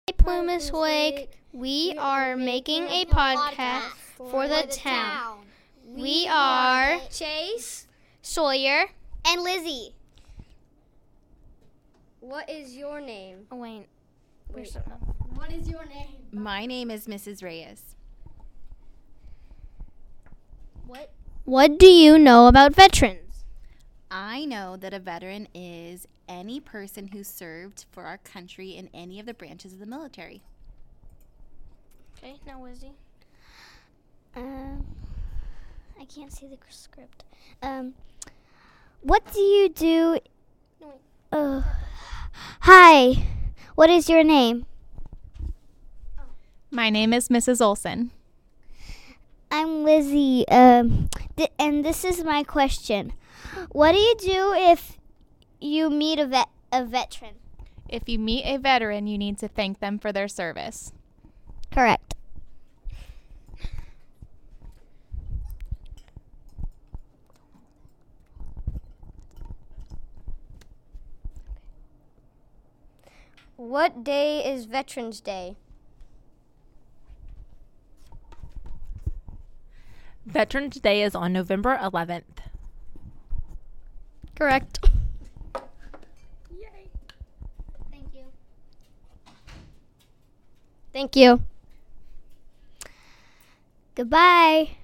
Plumas Wake. We are making a podcast for the town. We are Chase, Sawyer, and Lizzie. what is your name? Oh, wait. What is your name? My name is Mrs. Reyes. What do you know about veterans? I know that a veteran is any person who served for our country in any of the branches of the military. Okay, now Lizzie. I can't see the script. What do you do? Hi. What is your name? My name is Mrs. Olson. I'm Lizzie. And this is my question. What do you do if you meet a veteran? If you meet a veteran, you need to thank them for their service. Correct. What day is Veterans Day? Veterans Day is on November 11th. Correct. Thank you. Thank you. Goodbye.